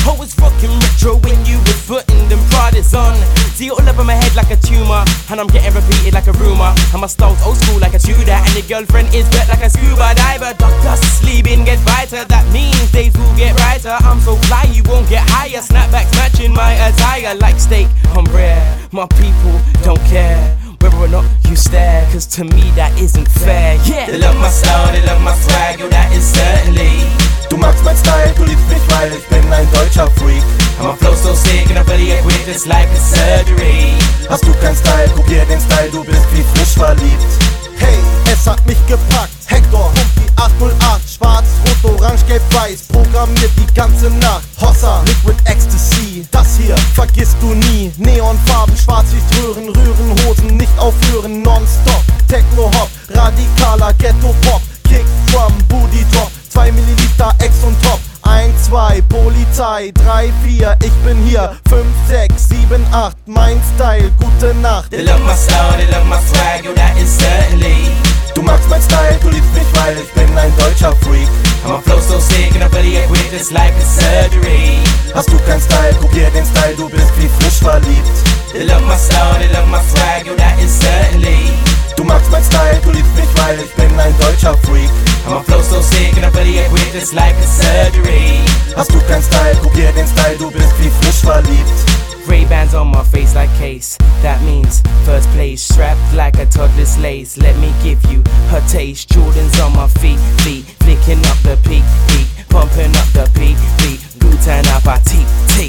I was fucking retro when you was putting them Pradas on. See all up in my head like a tumor, and I'm getting repeated like a rumor. And my style's old school like a Tudor, and your girlfriend is wet like a scuba diver. Doctor sleeping get brighter, that means days will get brighter. I'm so fly you won't get higher. Snapbacks matching my attire like steak on bread. My people don't care whether or not you stare, cause to me that isn't fair. Yeah. They love my style, they love my swag, yo, that is certainly. Du magst mein Style, du liebst mich, weil ich bin ein deutscher Freak. And my flow so sick and I'm really equipped, it's like a surgery. Hast du kein Style, kopier den Style, du bist wie frisch verliebt. Hey, es hat mich gepackt, Hector, Pump die 808, schwarz, rot, orange, gelb, weiß, programmiert die ganze Nacht. Hossa, Liquid Ecstasy, das hier vergisst du nie. Neonfarben, Schwarzlichtröhren, Röhrenhosen, nicht aufhören, nonstop. Techno-Hop, radikaler Ghetto-Pop, Kick, Drum, Booty Drop, 2 Milliliter Ex und Top. 1, 2, Polizei, 3, 4, ich bin hier. 5, 6, 7, 8, mein Style, gute Nacht. They love my style, they love my swag, yo, that is certainly. Du magst mein Style, du liebst mich, weil ich bin ein deutscher Freak. And my flow so sick and I'm really equipped, it's like a surgery. Hast du kein Style, kopier den Style, du bist wie frisch verliebt. They love my style, they love my swag, yo, that is certainly. Du magst mein Style, du liebst mich, weil ich bin ein deutscher Freak. And my flow so sick and I'm really equipped, it's like a surgery. Hast du kein Style, kopier den Style, du bist wie frisch verliebt. Ray-Bans on my face like case, that means first place. Strapped like a toddler's lace, let me give you her taste. Jordans on my feet, flicking up the peak, pumping up the beat. Guten Appetit,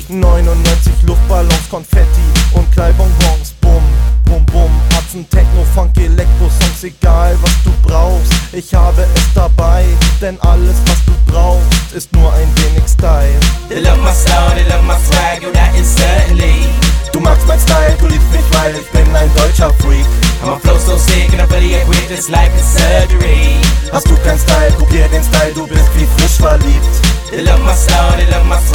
99 Luftballons, Konfetti und Knallbonbons, bum, bum, bum. Atzen, Techno, Funk, Elektro-Songs, egal was du brauchst, ich habe es dabei, denn alles was du brauchst, ist nur ein wenig Style. They love my style, they love my swag, yo, that is certainly. Du magst mein Style, du liebst mich, weil ich bin ein deutscher Freak. And my flow so sick and I'm really equipped, it's like a surgery. Hast du kein Style, kopier den Style, du bist wie frisch verliebt. They love my style, they love my